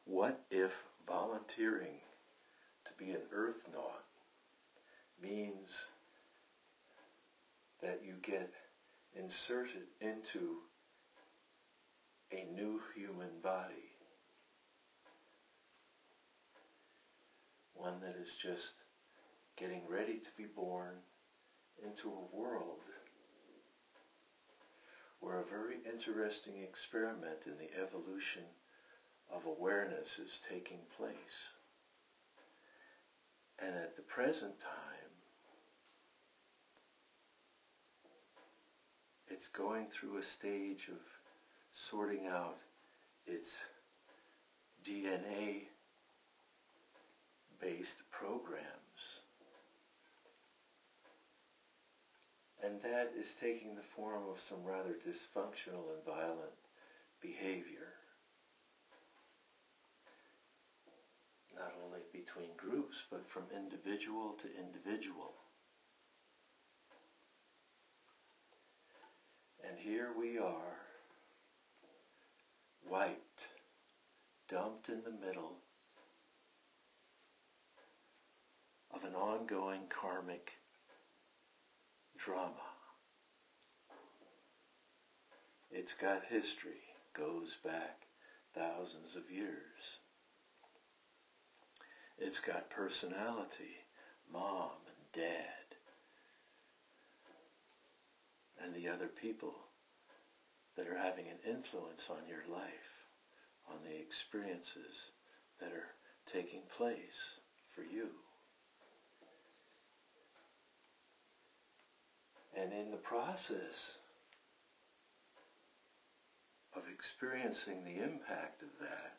What if volunteering to be an Earthnaut means that you get inserted into a new human body? One that is just getting ready to be born into a world where a very interesting experiment in the evolution of awareness is taking place. And at the present time, it's going through a stage of sorting out its DNA-based programs. And that is taking the form of some rather dysfunctional and violent behavior. Not only between groups, but from individual to individual. And here we are, wiped, dumped in the middle of an ongoing karmic drama. It's got history, goes back thousands of years. It's got personality, mom and dad, and the other people that are having an influence on your life, on the experiences that are taking place for you. And in the process of experiencing the impact of that,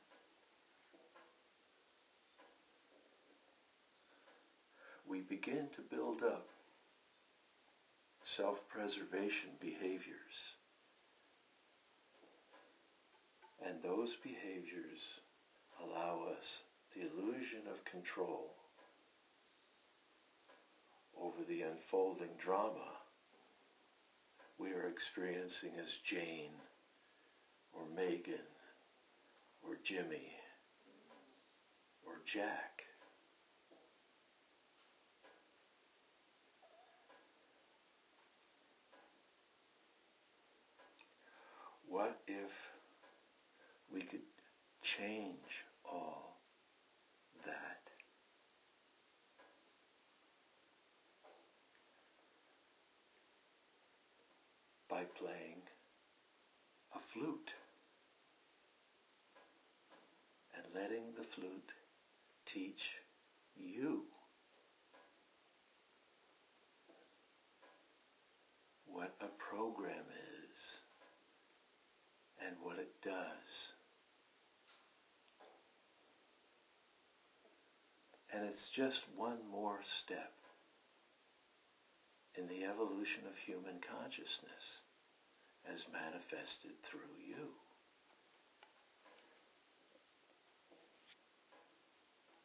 we begin to build up self-preservation behaviors. And those behaviors allow us the illusion of control over the unfolding drama we are experiencing as Jane, or Megan, or Jimmy, or Jack. What if we could change all that? By playing a flute and letting the flute teach you what a program is and what it does. And it's just one more step in the evolution of human consciousness as manifested through you.